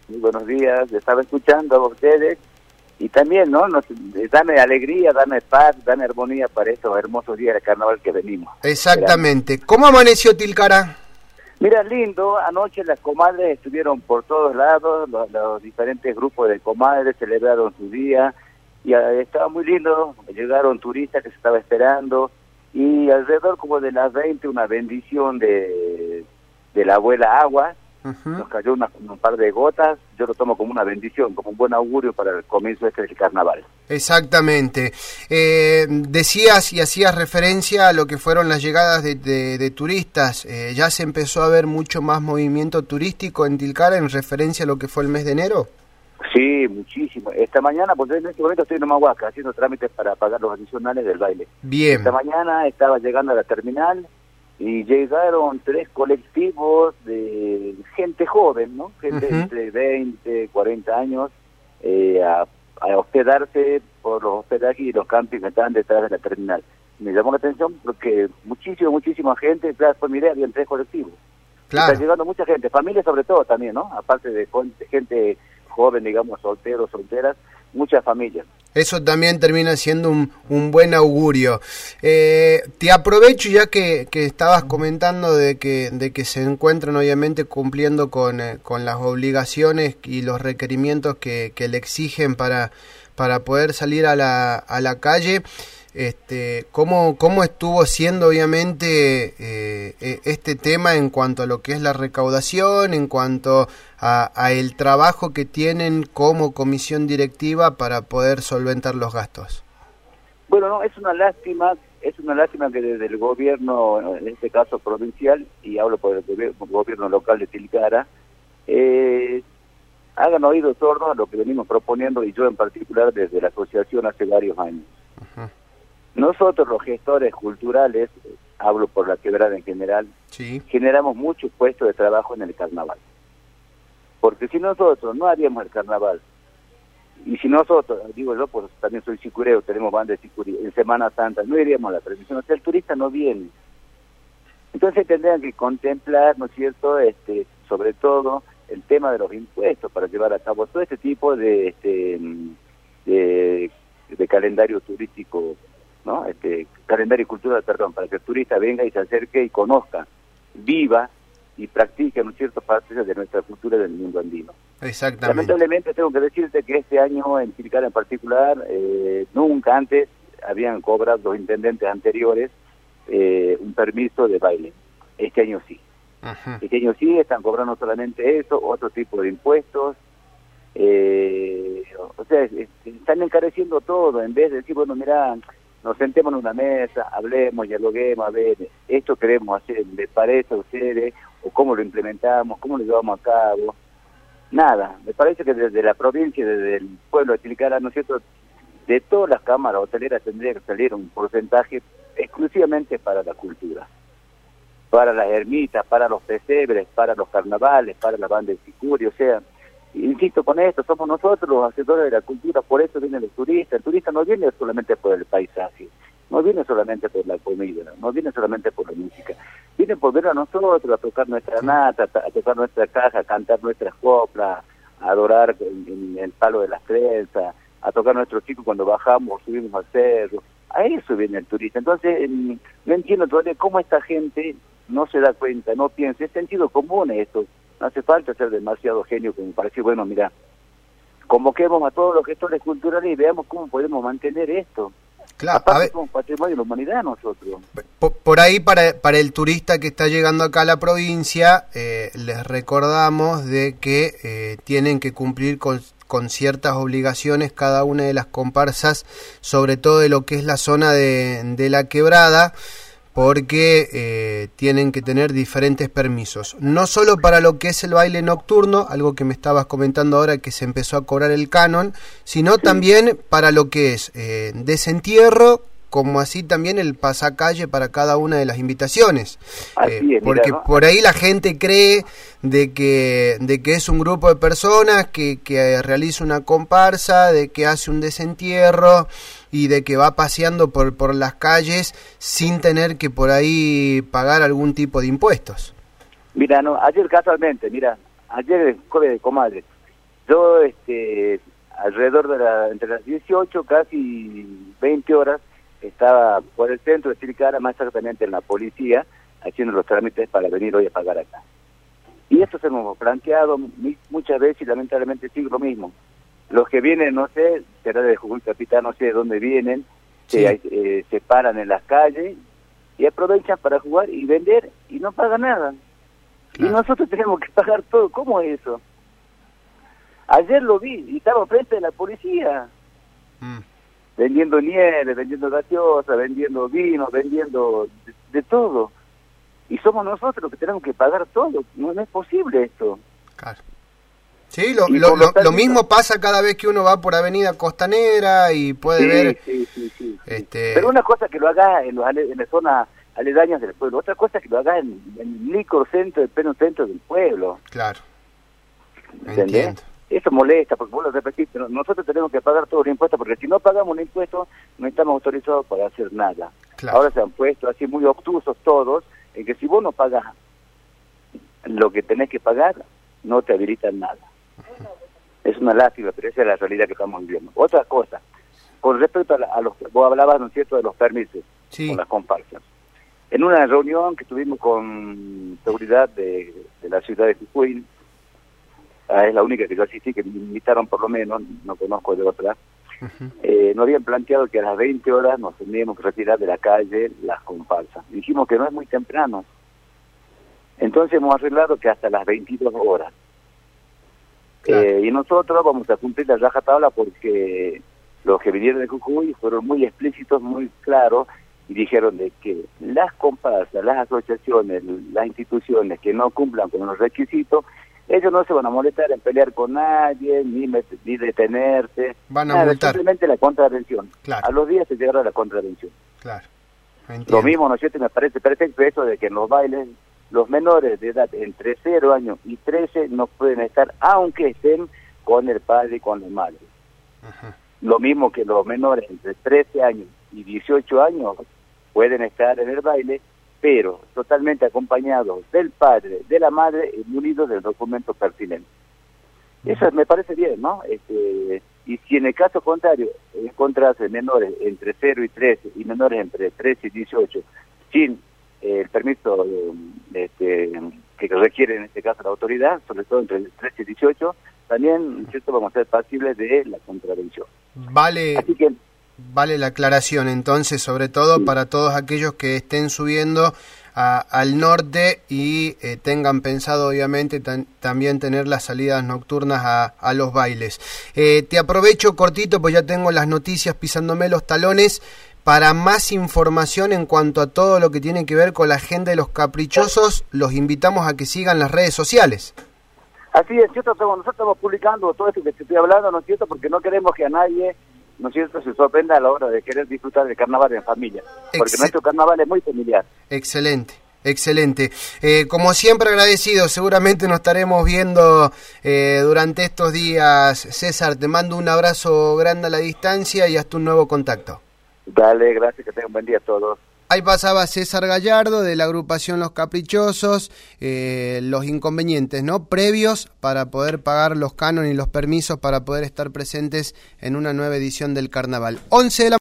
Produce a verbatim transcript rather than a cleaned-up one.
Muy buenos días, estaba escuchando a ustedes y también, ¿no? Nos, dame alegría, dame paz, dame armonía para estos hermosos días de carnaval que venimos. Exactamente. Esperando. ¿Cómo amaneció Tilcara? Mira, lindo, anoche las comadres estuvieron por todos lados, los, los diferentes grupos de comadres celebraron su día y uh, estaba muy lindo, llegaron turistas que se estaba esperando y alrededor como de las veinte una bendición de, de la abuela Agua. Uh-huh. Nos cayó una, un par de gotas, yo lo tomo como una bendición, como un buen augurio para el comienzo este del carnaval. Exactamente. Eh, decías y hacías referencia a lo que fueron las llegadas de, de, de turistas. Eh, ¿Ya se empezó a ver mucho más movimiento turístico en Tilcara en referencia a lo que fue el mes de enero? Sí, muchísimo. Esta mañana, porque en este momento estoy en Humahuaca haciendo trámites para pagar los adicionales del baile. Bien. Esta mañana estaba llegando a la terminal y llegaron tres colectivos de gente joven, ¿no? Gente uh-huh. entre veinte, cuarenta años, eh, a, a hospedarse por los hospedajes y los campings que estaban detrás de la terminal. Me llamó la atención porque muchísimo, muchísima gente, claro, fue mi idea, habían tres colectivos. Claro. Está llegando mucha gente, familia sobre todo también, ¿no? Aparte de gente joven, digamos, solteros, solteras, muchas familias. Eso también termina siendo un, un buen augurio. Eh, te aprovecho ya que, que estabas comentando de que, de que se encuentran obviamente cumpliendo con, eh, con las obligaciones y los requerimientos que, que le exigen para, para poder salir a la, a la calle. Este, ¿cómo, cómo estuvo siendo obviamente eh, este tema en cuanto a lo que es la recaudación, en cuanto a, a el trabajo que tienen como comisión directiva para poder solventar los gastos? Bueno, no, es una lástima, es una lástima que desde el gobierno, en este caso provincial, y hablo por el gobierno, gobierno local de Tilcara, eh, hagan oídos sordos a lo que venimos proponiendo, y yo en particular desde la asociación hace varios años. Uh-huh. Nosotros los gestores culturales, hablo por la quebrada en general, sí. generamos muchos puestos de trabajo en el carnaval. Porque si nosotros no haríamos el carnaval, y si nosotros, digo yo, pues también soy sicureo, tenemos banda de sicuría, en Semana Santa no iríamos a la transmisión, o sea, el turista no viene. Entonces tendrían que contemplar, ¿no es cierto?, este, sobre todo el tema de los impuestos para llevar a cabo todo este tipo de, este, de, de calendario turístico, ¿no? Este calendario cultural, perdón, para que el turista venga y se acerque y conozca, viva y practique, ¿no es cierto?, parte de nuestra cultura del mundo andino. Exactamente. Lamentablemente tengo que decirte que este año en Tilcara en particular, eh, nunca antes habían cobrado los intendentes anteriores eh, un permiso de baile. Este año sí. Ajá. Este año sí están cobrando solamente eso, otro tipo de impuestos. Eh, o sea, es, están encareciendo todo en vez de decir, bueno, mira, nos sentemos en una mesa, hablemos, dialoguemos, a ver, esto queremos hacer, ¿les parece a ustedes? ¿O cómo lo implementamos? ¿Cómo lo llevamos a cabo? Nada, me parece que desde la provincia, desde el pueblo de Tilcara, ¿no es cierto?, de todas las cámaras hoteleras tendría que salir un porcentaje exclusivamente para la cultura, para las ermitas, para los pesebres, para los carnavales, para la banda de sicuria, o sea, insisto con esto, somos nosotros los hacedores de la cultura, por eso vienen los turistas. El turista no viene solamente por el paisaje, no viene solamente por la comida, no viene solamente por la música, viene por ver a nosotros, a tocar nuestra nata, a tocar nuestra caja, a cantar nuestras coplas, a adorar en, en el palo de las trenzas, a tocar nuestros chicos cuando bajamos o subimos al cerro. A eso viene el turista. Entonces, no entiendo todavía cómo esta gente no se da cuenta, no piensa, es sentido común esto. No hace falta ser demasiado genio como para decir, bueno, mira, convoquemos a todos los gestores culturales y veamos cómo podemos mantener esto. Claro, aparte a ver, somos patrimonio de la humanidad nosotros. Por, por ahí, para, para el turista que está llegando acá a la provincia, eh, les recordamos de que eh, tienen que cumplir con, con ciertas obligaciones cada una de las comparsas, sobre todo de lo que es la zona de, de la quebrada, porque eh, tienen que tener diferentes permisos, no solo para lo que es el baile nocturno, algo que me estabas comentando ahora que se empezó a cobrar el canon, sino sí. también para lo que es eh, desentierro, como así también el pasacalle para cada una de las invitaciones. Eh, es, porque mira, ¿no? Por ahí la gente cree de que de que es un grupo de personas que, que realiza una comparsa, de que hace un desentierro y de que va paseando por, por las calles sin tener que por ahí pagar algún tipo de impuestos. Mira, no, ayer casualmente, mira, ayer el jueves de comadre, Yo, este, alrededor de la, entre las dieciocho, casi veinte horas, estaba por el centro de Tilcara, más exactamente en la policía, haciendo los trámites para venir hoy a pagar acá. Y esto se nos hemos planteado muchas veces y lamentablemente sigue lo mismo. Los que vienen, no sé, será de Jujuy Capital, no sé de dónde vienen, sí. se, eh, se paran en las calles y aprovechan para jugar y vender y no pagan nada. Claro. Y nosotros tenemos que pagar todo. ¿Cómo es eso? Ayer lo vi y estaba frente de la policía. Mm. Vendiendo nieve, vendiendo gaseosa, vendiendo vino, vendiendo de, de todo. Y somos nosotros los que tenemos que pagar todo. No, no es posible esto. Claro. Sí, lo, lo, lo, lo mismo pasa cada vez que uno va por Avenida Costanera y puede sí, ver... Sí, sí, sí. Este... Pero una cosa que lo haga en, los, en las zonas aledañas del pueblo, otra cosa que lo haga en, en el licor centro, el pleno centro del pueblo. Claro. ¿Entendés? Entiendo. Eso molesta, porque vos lo repetís, pero nosotros tenemos que pagar todos los impuestos, porque si no pagamos un impuesto, no estamos autorizados para hacer nada. Claro. Ahora se han puesto así muy obtusos todos, en que si vos no pagas lo que tenés que pagar, no te habilitan nada. Uh-huh. Es una lástima, pero esa es la realidad que estamos viviendo. Otra cosa, con respecto a, la, a los, vos hablabas, ¿no es cierto?, de los permisos, sí. con las comparsas. En una reunión que tuvimos con seguridad de, de la ciudad de Jujuy, ah, es la única que yo asistí, que me invitaron por lo menos, no conozco de otra, uh-huh. eh, nos habían planteado que a las veinte horas nos teníamos que retirar de la calle las comparsas. Dijimos que no es muy temprano. Entonces hemos arreglado que hasta las veintidós horas. Claro. Eh, y nosotros vamos a cumplir la rajatabla porque los que vinieron de Jujuy fueron muy explícitos, muy claros, y dijeron de que las comparsas, las asociaciones, las instituciones que no cumplan con los requisitos, ellos no se van a molestar en pelear con nadie, ni, ni detenerse. Van a nada, multar. Simplemente la contravención. Claro. A los días se llegará la contravención. Claro. Entiendo. Lo mismo, ¿no es cierto? Me parece perfecto eso de que en los bailes los menores de edad entre cero años y trece no pueden estar, aunque estén con el padre y con la madre. Uh-huh. Lo mismo que los menores entre trece años y dieciocho años pueden estar en el baile, pero totalmente acompañados del padre, de la madre, y munidos del documento pertinente. Eso me parece bien, ¿no? Este, y si en el caso contrario encontrase menores entre cero y trece y menores entre trece y dieciocho sin eh, el permiso eh, este, que requiere en este caso la autoridad, sobre todo entre trece y dieciocho, también ¿cierto? Vamos a ser pasibles de la contravención. Vale. Así que Vale la aclaración entonces, sobre todo sí. para todos aquellos que estén subiendo a, al norte y eh, tengan pensado obviamente tan, también tener las salidas nocturnas a, a los bailes. Eh, te aprovecho cortito, pues ya tengo las noticias pisándome los talones. Para más información en cuanto a todo lo que tiene que ver con la agenda de los caprichosos, los invitamos a que sigan las redes sociales. Así es, cierto, nosotros estamos publicando todo esto que te estoy hablando, ¿no es cierto? Porque no queremos que a nadie, ¿no es cierto?, se sorprenda a la hora de querer disfrutar del carnaval en familia, porque Excel- nuestro carnaval es muy familiar. Excelente, excelente. Eh, como siempre agradecido, seguramente nos estaremos viendo eh, durante estos días. César, te mando un abrazo grande a la distancia y hasta un nuevo contacto. Dale, gracias, que tengan un buen día a todos. Ahí pasaba César Gallardo de la agrupación Los Caprichosos, eh, los inconvenientes no previos para poder pagar los cánones y los permisos para poder estar presentes en una nueva edición del carnaval. once de la